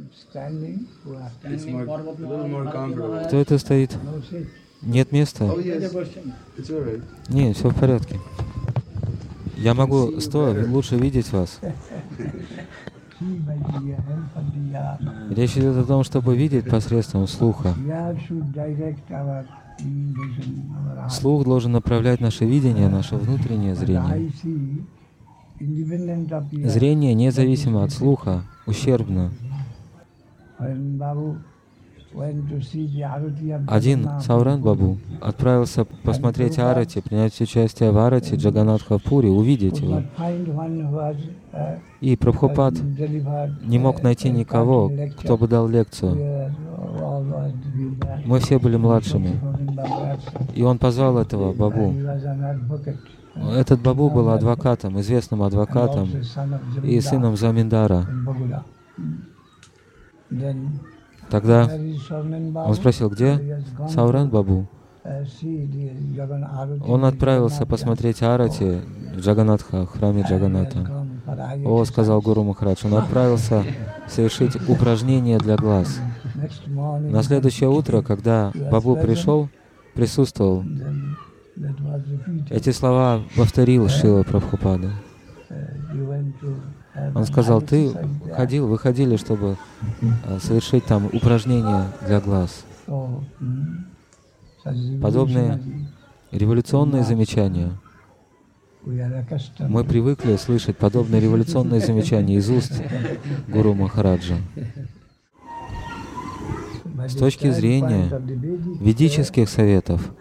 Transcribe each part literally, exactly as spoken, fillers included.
Кто это стоит? Нет места? Нет, все в порядке. Я могу стоя лучше видеть вас. Речь идет о том, чтобы видеть посредством слуха. Слух должен направлять наше видение, наше внутреннее зрение. Зрение независимо от слуха, ущербно. Один Сауран Бабу отправился посмотреть Арати, принять участие в Арати Джаганатха в Пури, увидеть его. И Прабхупад не мог найти никого, кто бы дал лекцию. Мы все были младшими. И он позвал этого Бабу. Этот Бабу был адвокатом, известным адвокатом и сыном Заминдара. Тогда он спросил, где Сауран Бабу? Он отправился посмотреть Арати в Джаганатха, в храме Джаганната. О, сказал Гуру Махарадж, он отправился совершить упражнение для глаз. На следующее утро, когда Бабу пришел, присутствовал, эти слова повторил Шрила Прабхупада. Он сказал, ты ходил, вы ходили, чтобы совершить там упражнения для глаз. Подобные революционные замечания. Мы привыкли слышать подобные революционные замечания из уст Гуру Махараджа. С точки зрения ведических советов,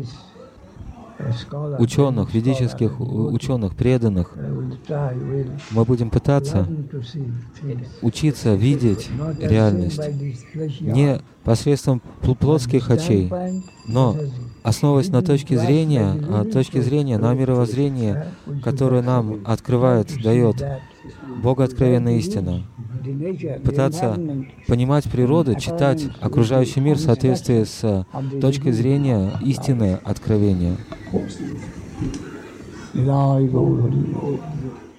ученых, ведических ученых, преданных, мы будем пытаться учиться видеть реальность не посредством плотских очей, но основываясь на точке зрения, а точке зрения на мировоззрение, которое нам открывает, дает Богооткровенная истина. Пытаться понимать природу, читать окружающий мир в соответствии с точкой зрения истины откровения.